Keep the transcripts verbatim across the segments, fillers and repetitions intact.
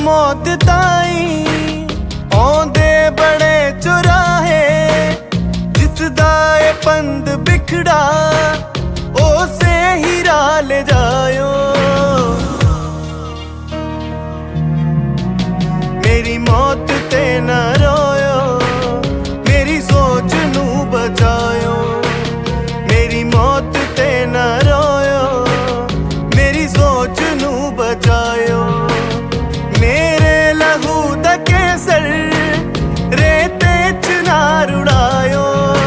मौत ताई आउंदे बड़े चुराहे, जिसदा ए पंद बिखड़ा उसे हीरा ले जायो। मेरी मौत ते ना रोयो, मेरी सोच नू बचायो। मेरी मौत ते ना रोयो, मेरी सोच नू बचायो। मेरे लहू दा केसर रेते च ना रुड़ायो।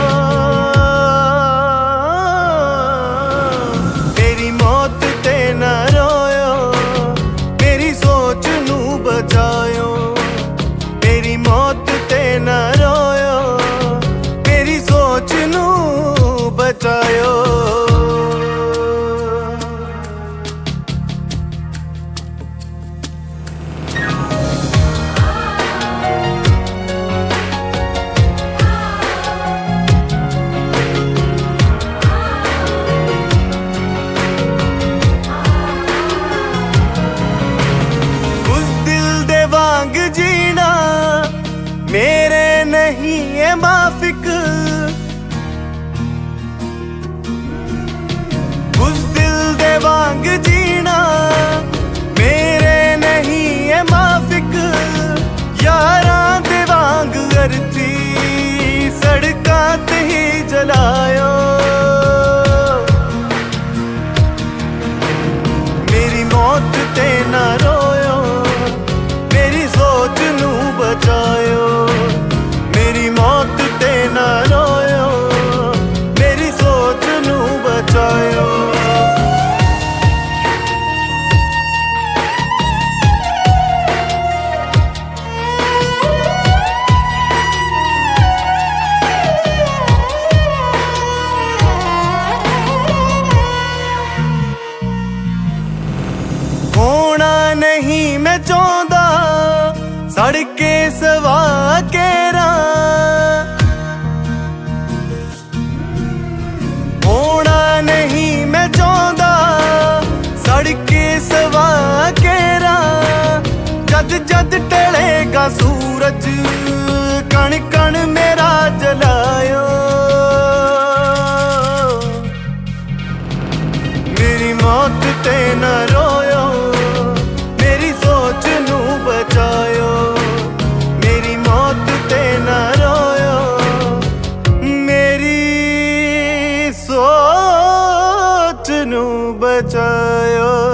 मेरी मौत ते ना रोयो, मेरी सोच नू बचायो। मेरी मौत ते ना रोयो, मेरी सोच नू बचायो। जीना मेरे नहीं है माफिक, उस दिल दे वांग जीना मेरे नहीं है माफिक। यारां दे वांग अर्थी सड़कां ते ही जलायो। मेरी मौत ते ना रोयो, मेरी सोच नू बचायो। मेरी मौत ते ना रोयो, मेरी सोच नू बचायो। होना नहीं मैं चाहता सड़के सवा केरा, होना नहीं मैं चाहता सड़के सवा केरा। जद जद टलेगा सूरज कण कण मेरा जलायो। मेरी मौत ते ना रोयो, मेरी सोच नू बचायो। मेरी मौत ते ना रोयो, मेरी सोच नू बचायो।